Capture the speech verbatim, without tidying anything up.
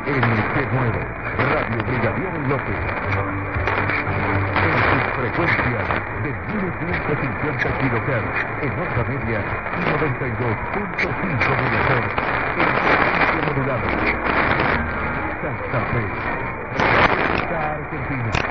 N T nueve, Radio Brigadier López. En sus frecuencias de mil ciento cincuenta kilohertz en onda media y noventa y dos punto cinco megahertz en frecuencia modulada. Santa Fe, Argentina.